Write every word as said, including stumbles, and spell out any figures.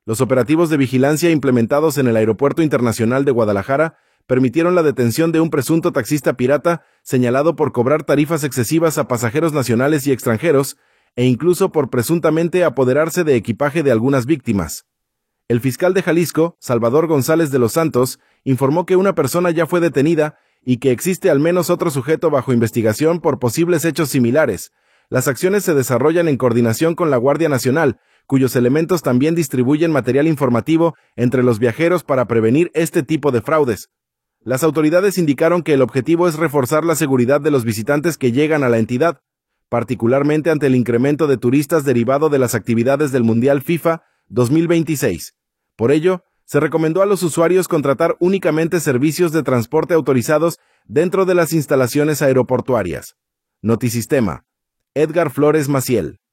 Los operativos de vigilancia implementados en el Aeropuerto Internacional de Guadalajara permitieron la detención de un presunto taxista pirata señalado por cobrar tarifas excesivas a pasajeros nacionales y extranjeros, e incluso por presuntamente apoderarse de equipaje de algunas víctimas. El fiscal de Jalisco, Salvador González de los Santos, informó que una persona ya fue detenida y que existe al menos otro sujeto bajo investigación por posibles hechos similares. Las acciones se desarrollan en coordinación con la Guardia Nacional, cuyos elementos también distribuyen material informativo entre los viajeros para prevenir este tipo de fraudes. Las autoridades indicaron que el objetivo es reforzar la seguridad de los visitantes que llegan a la entidad, particularmente ante el incremento de turistas derivado de las actividades del Mundial FIFA dos mil veintiséis. Por ello, se recomendó a los usuarios contratar únicamente servicios de transporte autorizados dentro de las instalaciones aeroportuarias. Notisistema. Edgar Flores Maciel.